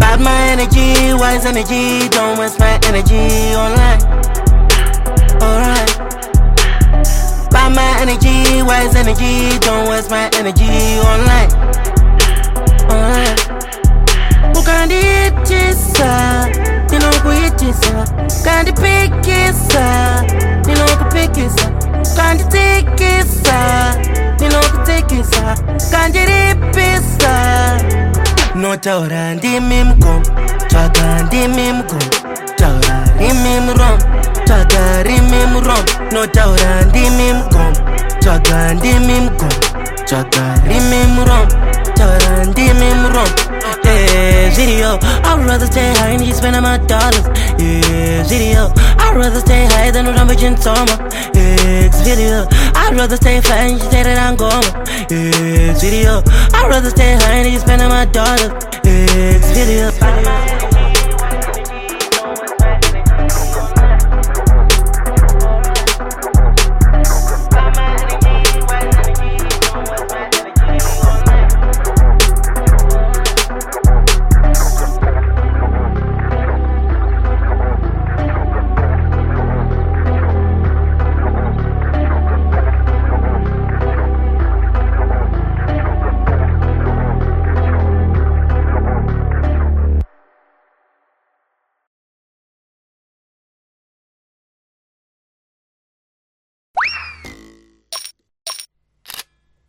Got my energy, wise energy, don't waste my energy online. Alright. Got my energy, wise energy, don't waste my energy online. Alright. Ukanditisa, ninokuitisa. Ukandipikisa, ninokupikisa. Ukanditikisa, ninokutikisa. Ukandiripisa. Notaura ndimi mkom, twaga ndimi mkom. Taura rimi mrom, twaga rimi mrom. Notaura ndimi mkom, twaga ndimi mkom. Twaga rimi mrom, taura ndimi mrom. Yeah, video, I'd rather stay high and you spending my dollars. Yeah, video, I'd rather stay high than a Rambagin Soma. Yeah, video, I'd rather stay fly and you say that I'm gone. Yeah, video, I'd rather stay high and you spending my dollars. Yeah, video.